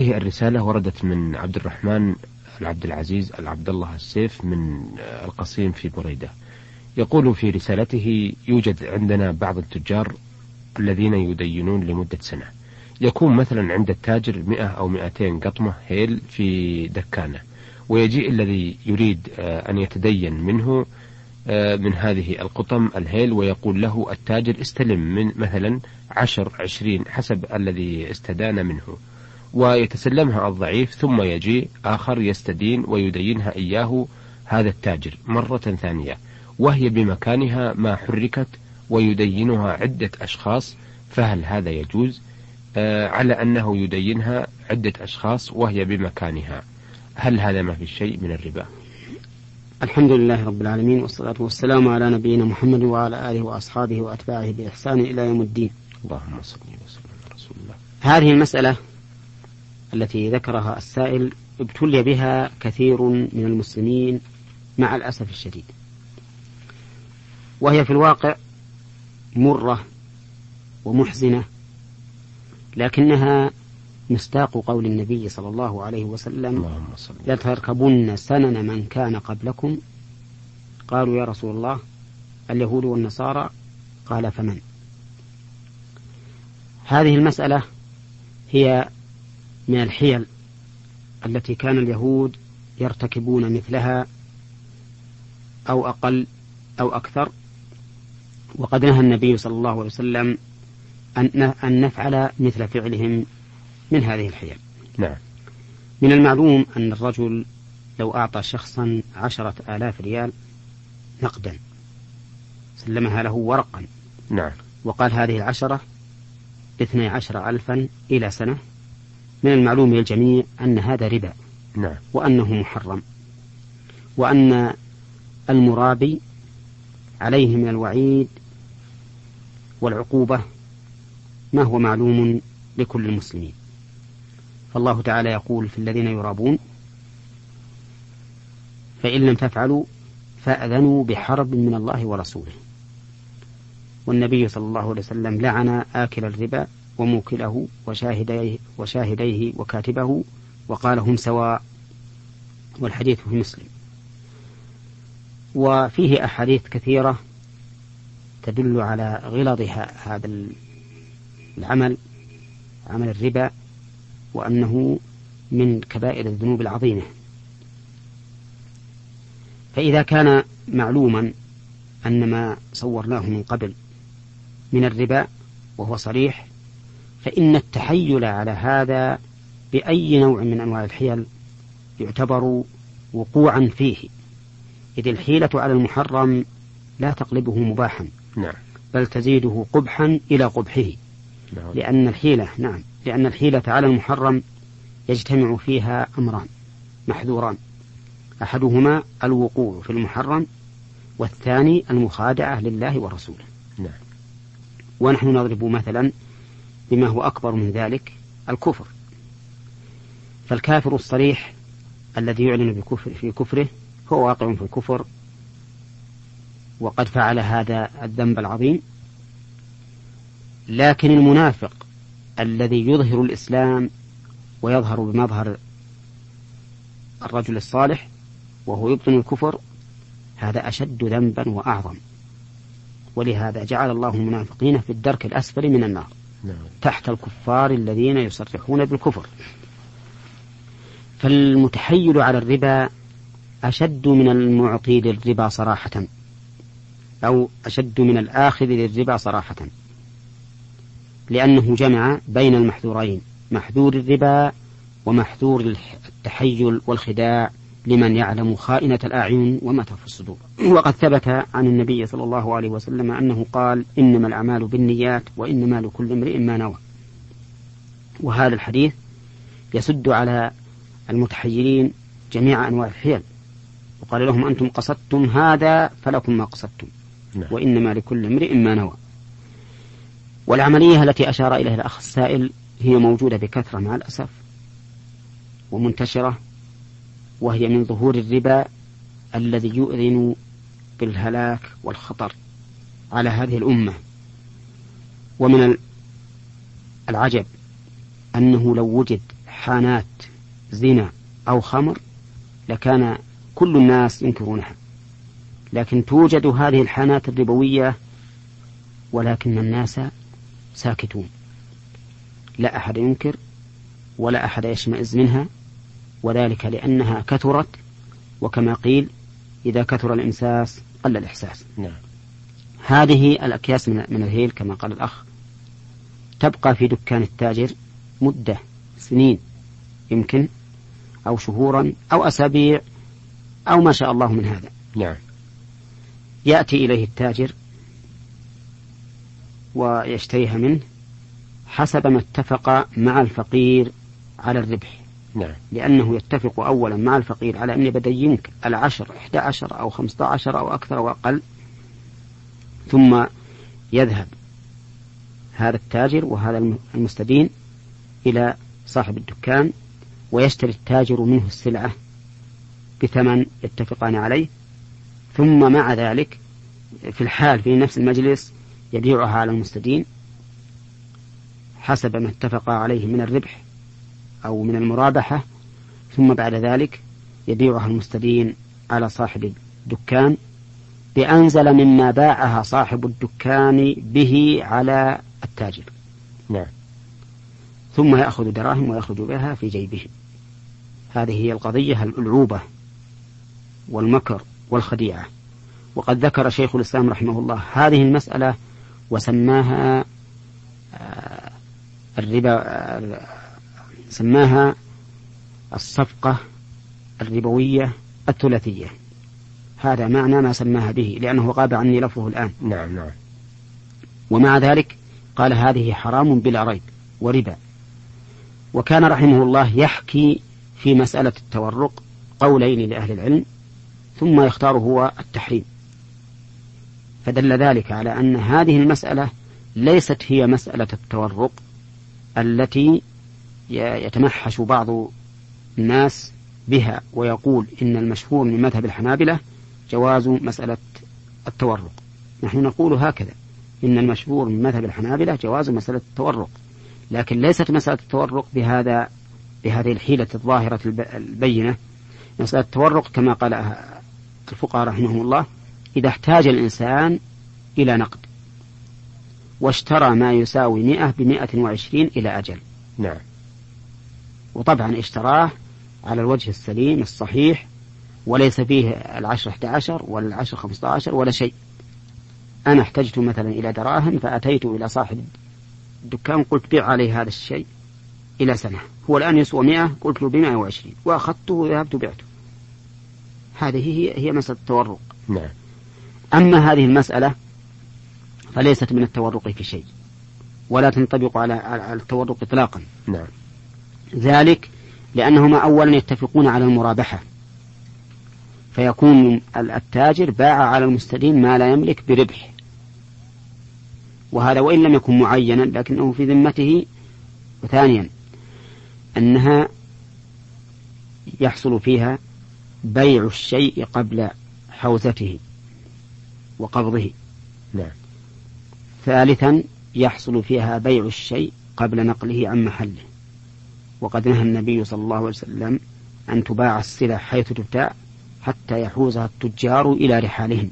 الرسالة وردت من عبد الرحمن العبد العزيز العبد الله السيف من القصيم في بريدة. يقول في رسالته: يوجد عندنا بعض التجار الذين يدينون لمدة سنة. يكون مثلا عند التاجر 100 أو 200 قطمة هيل في دكانة، ويجيء الذي يريد أن يتدين منه من هذه القطم الهيل، ويقول له التاجر: استلم من مثلا 10 20 حسب الذي استدان منه، ويتسلمها الضعيف، ثم يجي آخر يستدين ويدينها إياه هذا التاجر مرة ثانية وهي بمكانها ما حركت، ويدينها عدة أشخاص. فهل هذا يجوز؟ على أنه يدينها عدة أشخاص وهي بمكانها، هل هذا ما في شيء من الربا؟ الحمد لله رب العالمين، والصلاة والسلام على نبينا محمد وعلى آله وأصحابه وأتباعه بإحسان إلى يوم الدين. اللهم صل وسلم على رسول الله. هذه المسألة التي ذكرها السائل ابتلي بها كثير من المسلمين مع الأسف الشديد، وهي في الواقع مرة ومحزنة، لكنها مصداق قول النبي صلى الله عليه وسلم: لتركبن سنن من كان قبلكم. قالوا: يا رسول الله، اليهود والنصارى؟ قال: فمن؟ هذه المسألة هي من الحيل التي كان اليهود يرتكبون مثلها أو أقل أو أكثر، وقد نهى النبي صلى الله عليه وسلم أن نفعل مثل فعلهم من هذه الحيل. نعم. من المعلوم أن الرجل لو أعطى شخصا 10,000 ريال نقدا، سلمها له ورقا، نعم، وقال: هذه 10 12,000 إلى سنة، من المعلوم للجميع أن هذا ربا، نعم، وأنه محرم، وأن المرابي عليه من الوعيد والعقوبة ما هو معلوم لكل المسلمين. فالله تعالى يقول في الذين يرابون: فإن لم تفعلوا فأذنوا بحرب من الله ورسوله. والنبي صلى الله عليه وسلم لعن آكل الربا وموكله وشاهديه وكاتبه، وقال: هم سواء. والحديث في مسلم. وفيه أحاديث كثيرة تدل على غلظ هذا العمل، عمل الربا، وأنه من كبائر الذنوب العظيمة. فإذا كان معلوما أن ما صورناه من قبل من الربا وهو صريح، فإن التحيل على هذا بأي نوع من أنواع الحيل يعتبر وقوعا فيه، إذ الحيلة على المحرم لا تقلبه مباحا، نعم، بل تزيده قبحا إلى قبحه، نعم. لأن الحيلة على المحرم يجتمع فيها أمران محذوران: أحدهما الوقوع في المحرم، والثاني المخادعة لله ورسوله. نعم. ونحن نضرب مثلا بما هو أكبر من ذلك: الكفر. فالكافر الصريح الذي يعلن في كفره هو واقع في الكفر، وقد فعل هذا الذنب العظيم. لكن المنافق الذي يظهر الإسلام ويظهر بمظهر الرجل الصالح وهو يبطن الكفر، هذا أشد ذنبا وأعظم. ولهذا جعل الله المنافقين في الدرك الأسفل من النار، تحت الكفار الذين يصرحون بالكفر. فالمتحيل على الربا أشد من المعطي للربا صراحة، أو أشد من الآخذ للربا صراحة، لأنه جمع بين المحذورين: محذور الربا ومحذور التحيل والخداع لمن يعلم خائنة الأعين وما تخفي الصدور. وقد ثبت عن النبي صلى الله عليه وسلم أنه قال: إنما الأعمال بالنيات وإنما لكل امرئ ما نوى. وهذا الحديث يسد على المتحيلين جميع أنواع الحيل، وقال لهم: أنتم قصدتم هذا فلكم ما قصدتم، وإنما لكل امرئ ما نوى. والعملية التي أشار إليها الأخ السائل هي موجودة بكثرة مع الأسف ومنتشرة، وهي من ظهور الربا الذي يؤذن بالهلاك والخطر على هذه الأمة. ومن العجب أنه لو وجد حانات زنا أو خمر لكان كل الناس ينكرونها، لكن توجد هذه الحانات الربوية ولكن الناس ساكتون، لا أحد ينكر ولا أحد يشمئز منها، وذلك لأنها كثرت، وكما قيل إذا كثر الإمساس قل الإحساس. نعم. هذه الأكياس من الهيل كما قال الأخ تبقى في دكان التاجر مدة سنين يمكن، أو شهورا أو أسابيع أو ما شاء الله من هذا. نعم. يأتي إليه التاجر ويشتريها منه حسب ما اتفق مع الفقير على الربح. نعم. لأنه يتفق أولا مع الفقير على أن بدينك 10 11 أو 15 أو أكثر أو أقل، ثم يذهب هذا التاجر وهذا المستدين إلى صاحب الدكان ويشتري التاجر منه السلعة بثمن يتفقان عليه، ثم مع ذلك في نفس المجلس يبيعها على المستدين حسب ما اتفق عليه من الربح أو من المرابحة، ثم بعد ذلك يبيعها المستدين على صاحب الدكان بأنزل مما باعها صاحب الدكان به على التاجر. نعم. ثم يأخذ دراهم ويخرج بها في جيبه. هذه هي القضية الألعوبة والمكر والخديعة. وقد ذكر شيخ الإسلام رحمه الله هذه المسألة وسماها سماها الصفقة الربوية الثلاثية. هذا معنى ما سماها به لأنه غاب عني لفظه الآن. نعم. نعم. ومع ذلك قال هذه حرام بلا ريب وربا. وكان رحمه الله يحكي في مسألة التورق قولين لأهل العلم ثم يختار هو التحريم، فدل ذلك على أن هذه المسألة ليست هي مسألة التورق التي يتمحش بعض الناس بها ويقول إن المشهور من مذهب الحنابلة جواز مسألة التورق. نحن نقول هكذا، إن المشهور من مذهب الحنابلة جواز مسألة التورق، لكن ليست مسألة التورق بهذه الحيلة الظاهرة البينة. مسألة التورق كما قال الفقهاء رحمهم الله إذا احتاج الإنسان إلى نقد واشترى ما يساوي 100 ب120 إلى أجل. نعم. وطبعا اشتراه على الوجه السليم الصحيح وليس فيه 10 11 ولا 10 15 ولا شيء. أنا احتجت مثلا إلى دراهم فأتيت إلى صاحب الدكان قلت بيع عليه هذا الشيء إلى سنة، هو الآن يسوى 100 قلت له ب120 وأخذته وذهبت وبعته. هذه هي مسألة التورق. نعم. أما هذه المسألة فليست من التورق في شيء ولا تنطبق على التورق إطلاقا. نعم. ذلك لأنهما أولا يتفقون على المرابحة، فيكون التاجر باع على المستدين ما لا يملك بربح، وهذا وإن لم يكن معينا لكنه في ذمته. وثانيا أنها يحصل فيها بيع الشيء قبل حوزته وقبضه. نعم. ثالثا يحصل فيها بيع الشيء قبل نقله عن محله، وقد نهى النبي صلى الله عليه وسلم أن تباع السلع حيث تبتاع حتى يحوزها التجار إلى رحالهم.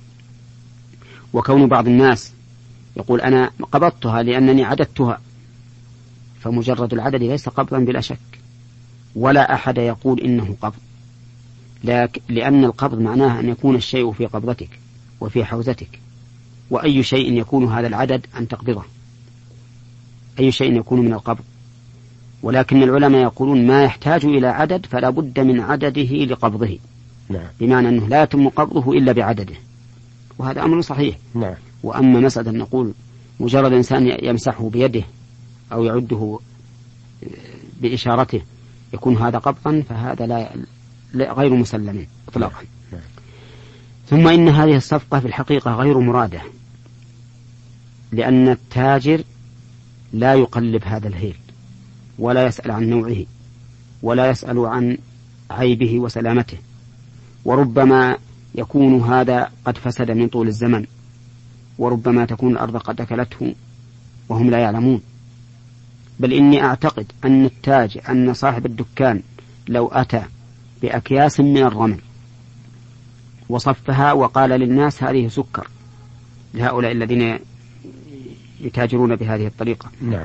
وكون بعض الناس يقول أنا قبضتها لأنني عددتها، فمجرد العدد ليس قبضا بلا شك، ولا أحد يقول إنه قبض، لأن القبض معناه أن يكون الشيء في قبضتك وفي حوزتك، وأي شيء يكون هذا العدد أن تقبضه، أي شيء يكون من القبض. ولكن العلماء يقولون ما يحتاج إلى عدد فلا بد من عدده لقبضه. نعم. بمعنى أنه لا يتم قبضه إلا بعدده، وهذا أمر صحيح. نعم. وأما مسألة نقول مجرد إنسان يمسحه بيده أو يعده بإشارته يكون هذا قبضا، فهذا لا غير مسلم إطلاقا. نعم. ثم إن هذه الصفقة في الحقيقة غير مرادة، لأن التاجر لا يقلب هذا الهيل ولا يسأل عن نوعه ولا يسأل عن عيبه وسلامته، وربما يكون هذا قد فسد من طول الزمن، وربما تكون الأرض قد أكلته وهم لا يعلمون. بل إني أعتقد أن صاحب الدكان لو أتى بأكياس من الرمل وصفها وقال للناس هذه سكر لهؤلاء الذين يتاجرون بهذه الطريقة، نعم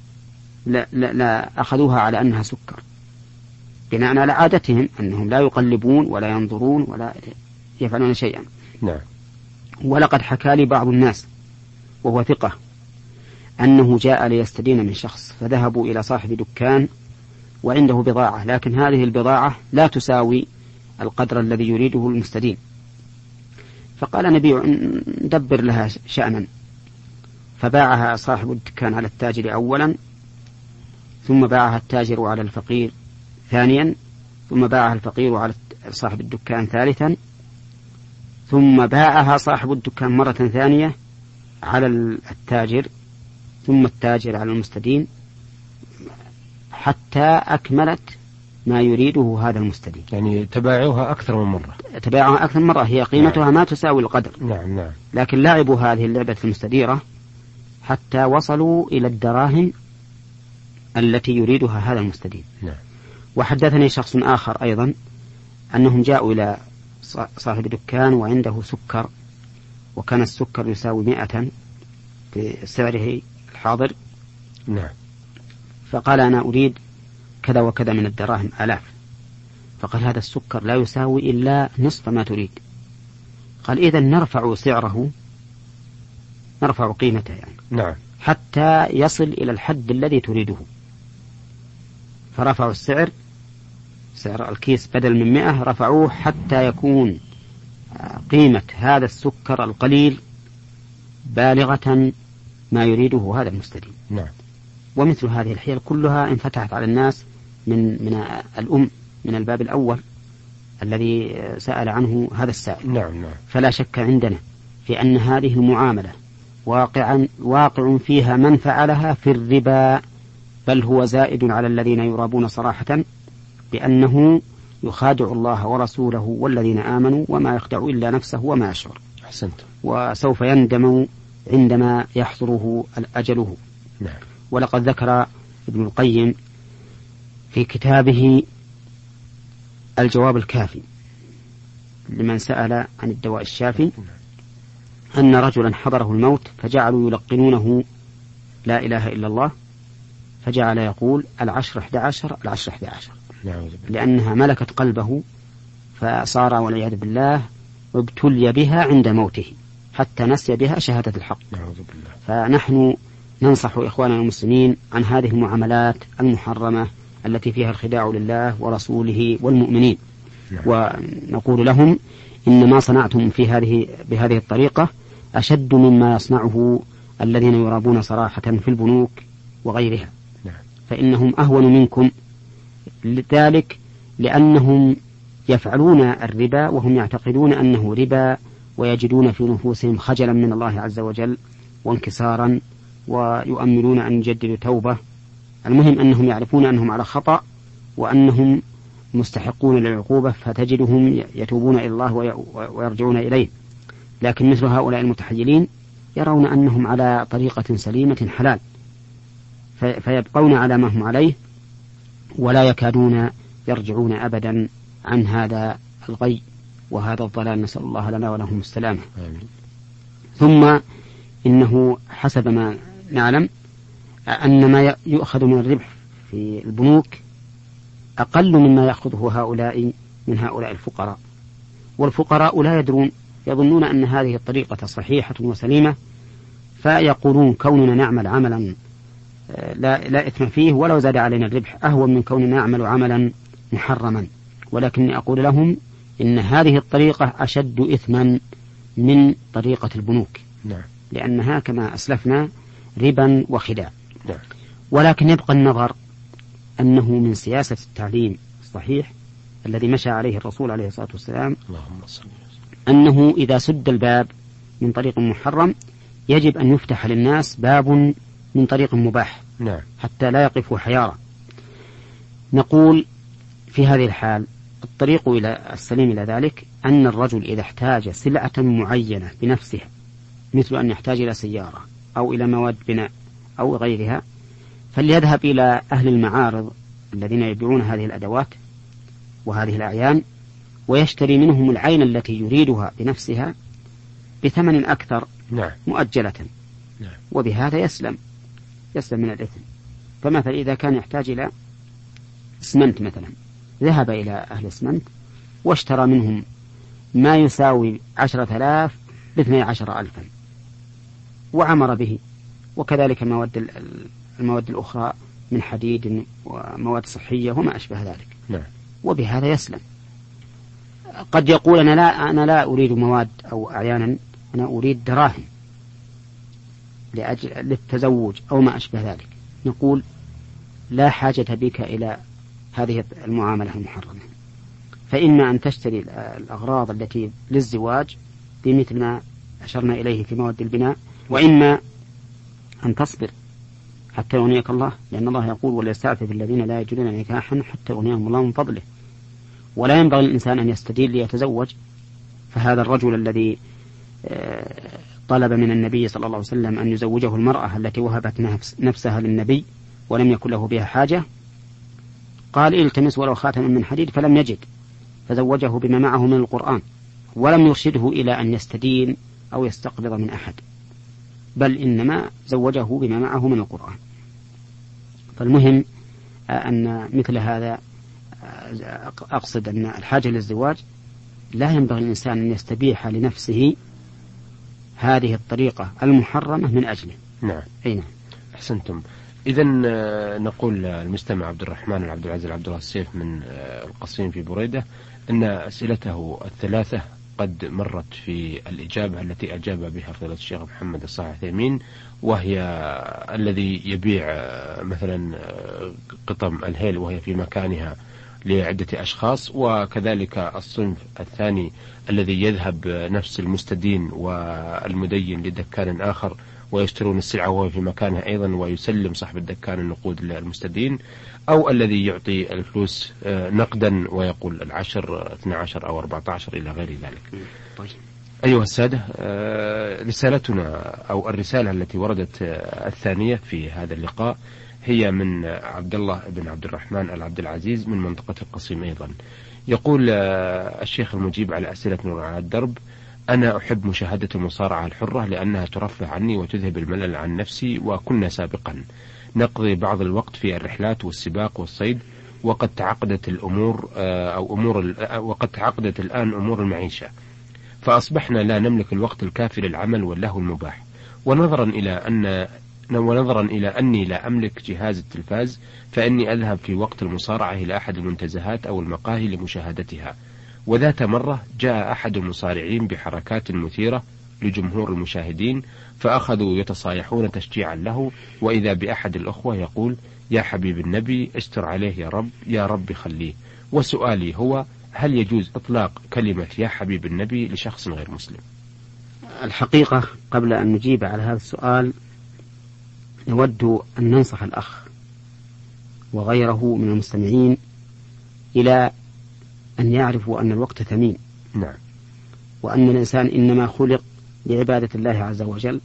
لا أخذوها على أنها سكر، بناء على عادتهم أنهم لا يقلبون ولا ينظرون ولا يفعلون شيئا. نعم. ولقد حكى لي بعض الناس وهو ثقة أنه جاء ليستدين من شخص، فذهبوا إلى صاحب دكان وعنده بضاعة، لكن هذه البضاعة لا تساوي القدر الذي يريده المستدين، فقال نبيع ندبر لها شأنا، فباعها صاحب الدكان على التاجر أولا، ثم باعها التاجر على الفقير ثانيا، ثم باعها الفقير على صاحب الدكان ثالثا، ثم باعها صاحب الدكان مرة ثانية على التاجر، ثم التاجر على المستدين، حتى أكملت ما يريده هذا المستدين. يعني تباعوها أكثر من مرة. هي قيمتها ما تساوي القدر. نعم. لكن لعبوا هذه اللعبة المستديرة حتى وصلوا إلى الدراهم التي يريدها هذا المستدين. نعم. وحدثني شخص آخر أيضا أنهم جاءوا إلى صاحب دكان وعنده سكر، وكان السكر يساوي 100 بسعره الحاضر. نعم. فقال أنا أريد كذا وكذا من الدراهم آلاف، فقال هذا السكر لا يساوي إلا نصف ما تريد. قال إذن نرفع سعره، نرفع قيمته يعني. نعم. حتى يصل إلى الحد الذي تريده. فرفعوا السعر، سعر الكيس بدل من 100 رفعوه حتى يكون قيمة هذا السكر القليل بالغة ما يريده هذا المستدين. نعم. ومثل هذه الحيل كلها انفتحت على الناس من الباب الأول الذي سأل عنه هذا السائل. نعم. فلا شك عندنا في أن هذه المعاملة واقع فيها من فعلها في الربا، بل هو زائد على الذين يرابون صراحة، بأنه يخادع الله ورسوله والذين آمنوا وما يخدع إلا نفسه وما يشعر. أحسنت. وسوف يندم عندما يحضره أجله. نعم. ولقد ذكر ابن القيم في كتابه الجواب الكافي لمن سأل عن الدواء الشافي أن رجلا حضره الموت فجعلوا يلقنونه لا إله إلا الله، فجعل يقول 10-11 10-11، لأنها ملكت قلبه، فصار والعياذ بالله ابتلي بها عند موته حتى نسي بها شهادة الحق. فنحن ننصح إخواننا المسلمين عن هذه المعاملات المحرمة التي فيها الخداع لله ورسوله والمؤمنين. ونقول لهم إن ما صنعتم بهذه الطريقة أشد مما يصنعه الذين يرابون صراحة في البنوك وغيرها. فإنهم أهون منكم، لذلك لأنهم يفعلون الربا وهم يعتقدون أنه ربا، ويجدون في نفوسهم خجلا من الله عز وجل وانكسارا، ويؤملون أن يجددوا توبة. المهم أنهم يعرفون أنهم على خطأ وأنهم مستحقون للعقوبة، فتجدهم يتوبون إلى الله ويرجعون إليه. لكن مثل هؤلاء المتحيلين يرون أنهم على طريقة سليمة حلال، فيبقون على ما هم عليه ولا يكادون يرجعون أبدا عن هذا الغي وهذا الضلال، نسأل الله لنا ولهم السلامة. ثم إنه حسب ما نعلم أن ما يؤخذ من الربح في البنوك أقل مما يأخذه هؤلاء الفقراء، والفقراء لا يدرون، يظنون أن هذه الطريقة صحيحة وسليمة، فيقولون كوننا نعمل عملا لا إثم فيه ولو زاد علينا الربح أهون من كوننا نعمل عملا محرما. ولكني أقول لهم إن هذه الطريقة أشد إثما من طريقة البنوك. لأنها كما أسلفنا ربا وخداع. ولكن يبقى النظر أنه من سياسة التعليم الصحيح الذي مشى عليه الرسول عليه الصلاة والسلام أنه إذا سد الباب من طريق محرم يجب أن يفتح للناس باب من طريق مباح حتى لا يقفوا حيارى. نقول في هذه الحال الطريق السليم إلى ذلك أن الرجل إذا احتاج سلعة معينة بنفسها، مثل أن يحتاج إلى سيارة أو إلى مواد بناء أو غيرها، فليذهب إلى أهل المعارض الذين يبيعون هذه الأدوات وهذه الأعيان ويشتري منهم العين التي يريدها بنفسها بثمن أكثر مؤجلة، وبهذا يسلم من الإثم. فمثلا إذا كان يحتاج إلى اسمنت مثلا، ذهب إلى أهل الاسمنت واشترى منهم ما يساوي 10,000 ب12,000 وعمر به، وكذلك المواد الأخرى من حديد ومواد صحية وما أشبه ذلك، وبهذا يسلم. قد يقول أنا لا أريد مواد أو أعيانا، أنا أريد دراهم للتزوج أو ما أشبه ذلك، نقول لا حاجة بك إلى هذه المعاملة المحرمة، فإما أن تشتري الأغراض التي للزواج بمثل ما أشرنا إليه في مواد البناء، وإما أن تصبر حتى يغنيك الله، لأن الله يقول وليستعفف الذين لا يجدون نكاحا حتى يغنيهم الله من فضله. ولا ينبغي للإنسان أن يستدين ليتزوج. فهذا الرجل الذي طلب من النبي صلى الله عليه وسلم أن يزوجه المرأة التي وهبت نفسها للنبي ولم يكن له بها حاجة، قال التمس ولو خاتما من حديد، فلم يجد فزوجه بما معه من القرآن، ولم يرشده إلى أن يستدين أو يستقبض من أحد، بل إنما زوجه بما معه من القرآن. فالمهم أن مثل هذا، أقصد أن الحاجة للزواج لا ينبغي الإنسان أن يستبيح لنفسه هذه الطريقة المحرمة من أجله. نعم. أحسنتم. إذن نقول المستمع عبد الرحمن العبد العزيز العبد الله السيف من القصيم في بريدة أن أسئلته الثلاثة قد مرت في الإجابة التي أجاب بها فضيلة الشيخ محمد الصالح العثيمين، وهي الذي يبيع مثلا قطم الهيل وهي في مكانها لعدة أشخاص، وكذلك الصنف الثاني الذي يذهب نفس المستدين والمدين لدكان آخر ويشترون السلعة وهو في مكانها أيضا ويسلم صاحب الدكان النقود للمستدين، أو الذي يعطي الفلوس نقدا ويقول 10 12 أو 14 إلى غير ذلك. طيب. أيها السادة، رسالتنا أو الرسالة التي وردت الثانية في هذا اللقاء هي من عبد الله بن عبد الرحمن العبد العزيز من منطقة القصيم أيضا. يقول الشيخ المجيب على أسئلة على الدرب: أنا أحب مشاهدة المصارعة الحرة لأنها ترفع عني وتذهب الملل عن نفسي، وكنا سابقا نقضي بعض الوقت في الرحلات والسباق والصيد، وقد تعقدت الآن أمور المعيشة، فأصبحنا لا نملك الوقت الكافي للعمل واللهو المباح، ونظرا إلى أني لا أملك جهاز التلفاز، فإني أذهب في وقت المصارعة إلى أحد المنتزهات أو المقاهي لمشاهدتها. وذات مرة جاء أحد المصارعين بحركات مثيرة لجمهور المشاهدين، فأخذوا يتصايحون تشجيعا له، وإذا بأحد الأخوة يقول: يا حبيب النبي استر عليه يا رب، يا رب خليه. وسؤالي هو: هل يجوز إطلاق كلمة يا حبيب النبي لشخص غير مسلم؟ الحقيقة قبل أن نجيب على هذا السؤال نود أن ننصح الأخ وغيره من المستمعين إلى أن يعرفوا أن الوقت ثمين. نعم. وأن الإنسان إنما خلق لعبادة الله عز وجل،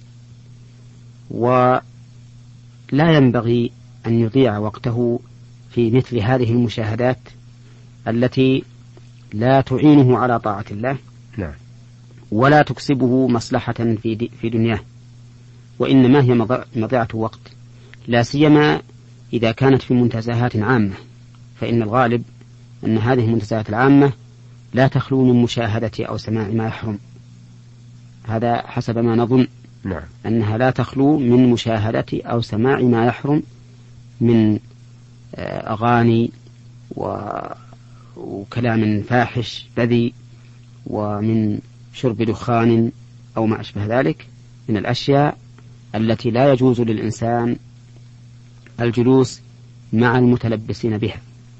ولا ينبغي أن يضيع وقته في مثل هذه المشاهدات التي لا تعينه على طاعة الله. نعم. ولا تكسبه مصلحة في دنياه، وإنما هي مضيعة وقت، لا سيما إذا كانت في منتزهات عامة، فإن الغالب أن هذه المنتزهات العامة لا تخلو من مشاهدة أو سماع ما يحرم. هذا حسب ما نظن. نعم. أنها لا تخلو من مشاهدة أو سماع ما يحرم من أغاني وكلام فاحش بذيء، ومن شرب دخان أو ما أشبه ذلك من الأشياء التي لا يجوز للإنسان الجلوس مع المتلبسين بها.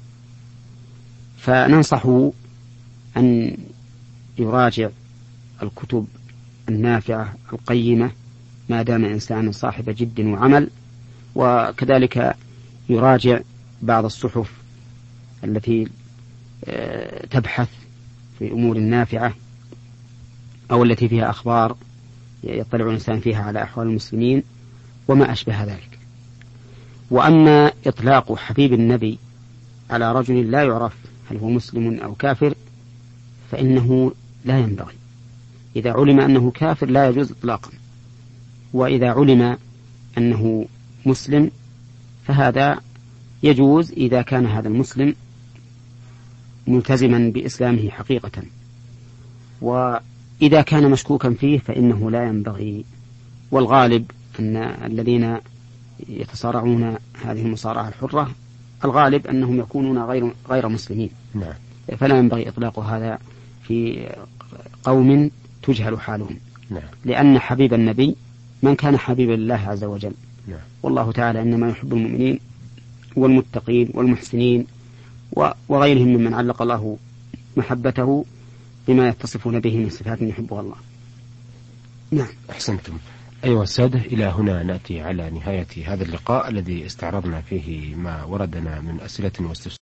فننصحه أن يراجع الكتب النافعة القيمة ما دام إنسان صاحب جد وعمل، وكذلك يراجع بعض الصحف التي تبحث في أمور نافعة أو التي فيها أخبار يطلع الإنسان فيها على أحوال المسلمين وما أشبه ذلك. وأما إطلاق حبيب النبي على رجل لا يعرف هل هو مسلم أو كافر فإنه لا ينبغي. إذا علم أنه كافر لا يجوز إطلاقا، وإذا علم أنه مسلم فهذا يجوز إذا كان هذا المسلم ملتزما بإسلامه حقيقة، وإذا كان مشكوكا فيه فإنه لا ينبغي. والغالب أن الذين يتصارعون هذه المصارعة الحرة الغالب أنهم يكونون غير مسلمين. نعم. فلا ينبغي إطلاق هذا في قوم تجهل حالهم. نعم. لأن حبيب النبي من كان حبيبا لله عز وجل. نعم. والله تعالى إنما يحب المؤمنين والمتقين والمحسنين وغيرهم ممن علق الله محبته بما يتصفون به من صفات يحبها الله. نعم. أحسنتم. أيها السادة، إلى هنا نأتي على نهاية هذا اللقاء الذي استعرضنا فيه ما وردنا من أسئلة واستفسارات